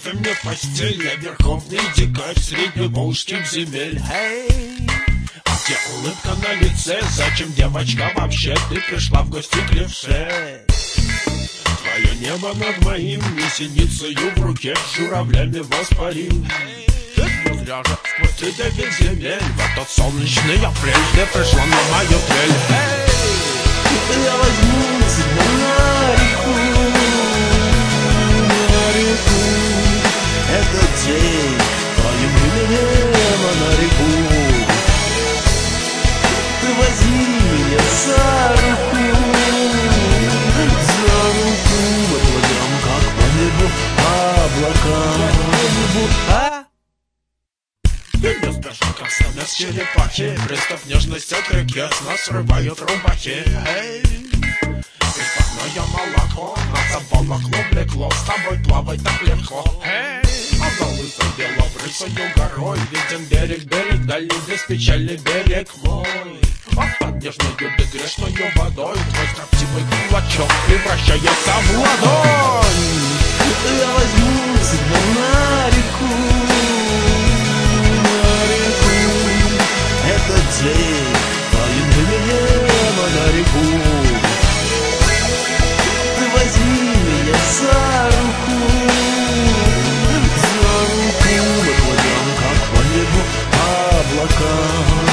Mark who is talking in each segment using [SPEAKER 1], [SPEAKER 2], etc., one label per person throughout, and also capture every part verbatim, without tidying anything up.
[SPEAKER 1] ко мне в постель. Я верховный дикарь средневолжских земель. Эй! А где улыбка на лице? Зачем, девочка, вообще ты пришла в гости к левше? Твое небо над моим синицею в руке журавлями воспарил. Зря же сквозь три девять земель в этот солнечный апрель ты пришла на мою трель. Эй!
[SPEAKER 2] Я возьму тебя на реку, на реку. Этот день твоим именем на реку. Ты возьми меня за руку, за руку. Мы плывем как по небу, по облакам.
[SPEAKER 1] А? Ты не скажи, как самец черепахи, пристав нежности от реки с нас срывают рубахи. Эй! Приставное молоко нас обволокло, влекло, с тобой плавать так легко. Эй! А за лысой белобрысою горой виден берег, берег дальний, здесь печальный берег мой. А под нежною да грешною водой твой строптивый кулачок превращается в ладонь.
[SPEAKER 2] Я возьму тебя на реку, на реку. Этот день твоим именем на реку. Ты возьми меня за руку, за руку. Мы плывем как по небу, по облакам.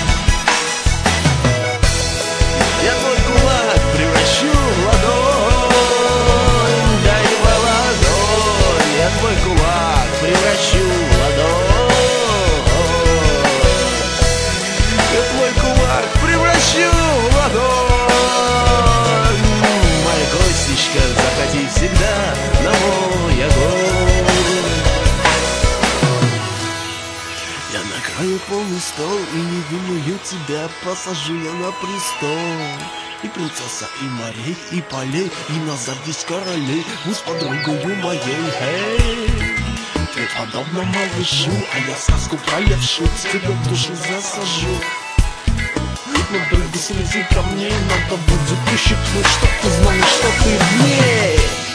[SPEAKER 2] Я твой кулак превращу в ладонь, дай его ладонь. Я твой кулак превращу в ладонь. Я твой кулак превращу в ладонь. Моя косточка, заходи всегда на мой огонь. Я накрою полный стол и невинную тебя посажу я на престол. И принцесса, и морей, и полей, и назад здесь королей, мы с подругою моей. Эй! Ты подобно малышу, а я сказку про левшу тебе в душу засажу. Но только слезы ко мне надо будет ущипнуть, чтоб ты знал, что ты в ней.